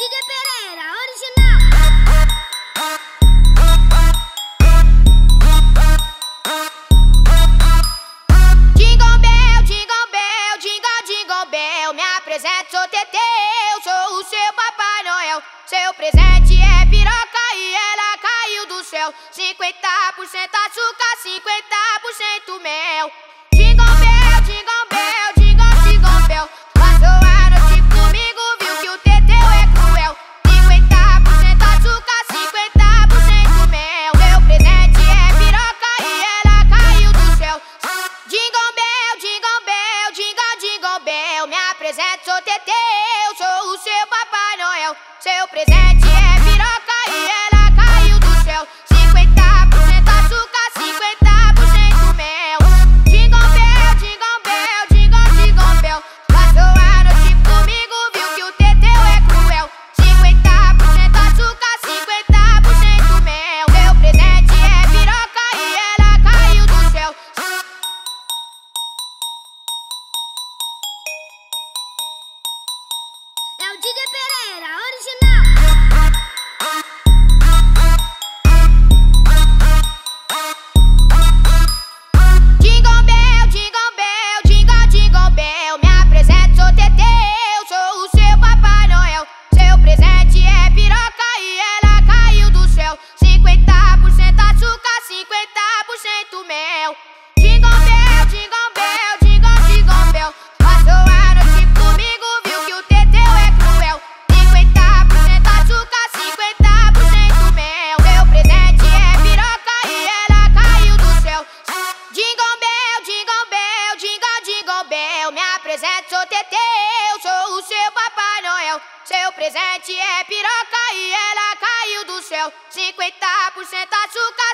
DJ Pereira, original. Jingle bell, jingle bell, jingle, jingle bell. Me apresento, sou Teteu, sou o seu Papai Noel. Seu presente é piroca e ela caiu do céu. 50% açúcar, 50% mel. Jingle bell, jingle bell, jingle, jingle bell. Passou a noite comigo, viu que o Teteu é cruel. 50% açúcar, 50% mel. Meu presente é piroca e ela caiu do céu. Jingle bell, jingle bell, jingle, jingle bell. Me apresento, sou Teteu, sou o seu Papai Noel. Seu presente é piroca e ela caiu do céu. 50% açúcar, 50% mel. Jingle bell, jingle bell, jingle, jingle bell. Passou a noite comigo, viu que o Teteu é cruel. 50% açúcar, 50% mel. Meu presente é piroca e ela caiu do céu. É o DJ Pereira, original. Jingle bell, jingle bell, jingle, jingle bell. Me apresento, sou Teteu, sou o seu Papai Noel. Seu presente é piroca e ela caiu do céu. 50% açúcar, 50% mel. Jingle bell, jingle bell, jingle, jingle bell. Passou a noite comigo, viu que o Teteu é cruel. 50% açúcar, 50% mel. Meu presente é piroca e ela caiu do céu. Jingle bell, jingle bell, jingle, jingle bell. Me apresento, sou Teteu, sou o seu Papai Noel. Seu presente é piroca e ela caiu do céu. 50% açúcar,